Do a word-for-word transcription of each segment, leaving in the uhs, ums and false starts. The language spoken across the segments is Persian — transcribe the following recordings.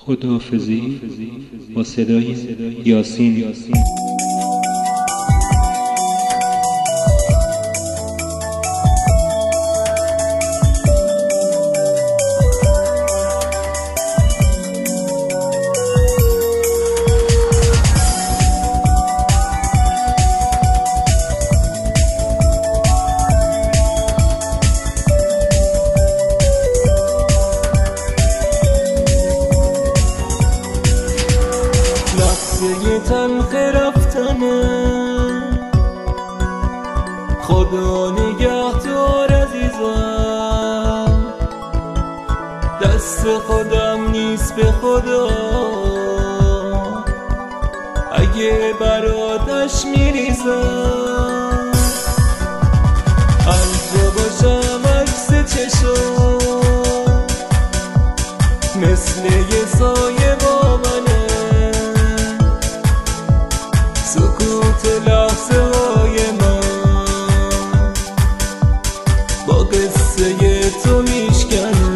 خداحافظی با صدای یاسین. لحظه تلخ رفتنه، خدا نگهدار عزیزم. دست خودم نیست به خدا، اگه براتش میریزم. الجا باشم عکس چشم، مثل یه سایه با منه. سکوت لحظه های من با قصه تو میشکنه.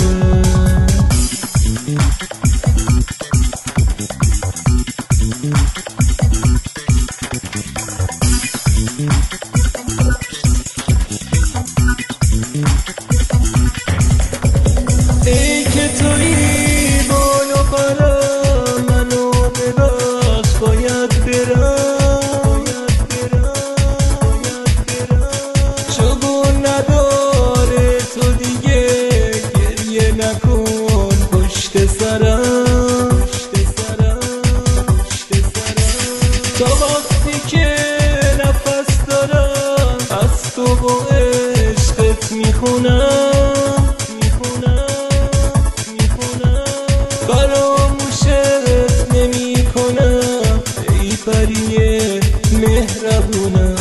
ای که تویی بالا پرم، منو ببخش باید برم. شگون نداره تو دیگه، گریه نکن پشت سرم. تا وقتی که نفس دارم از تو با عشقت میخونم. فراموشت نمی کنم ای پریه مهربونم.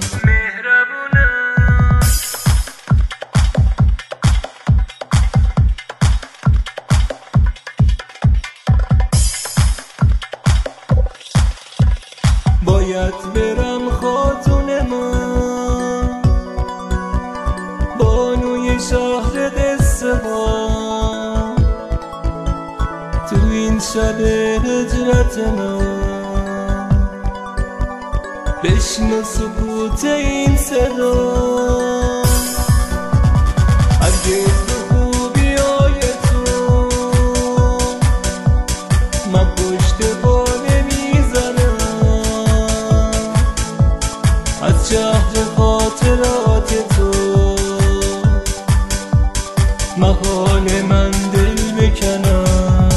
باید برم خاتون من، بانوی شهر قصه ها. تو این شب هجرت من بشنو سکوت این صدا. اگه تو خوبی های تو من پشت پا نمیزنم، از شهر خاطرات تو محال من دل بکنم.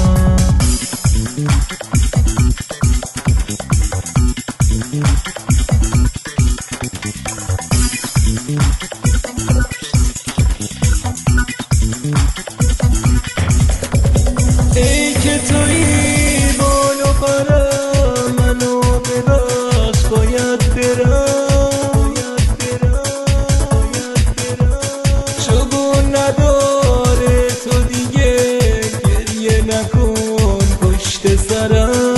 ای که تویی بالا پرم، منو ببخش باید برم. شگون نداره تو دیگه، گریه نکن پشت سرم.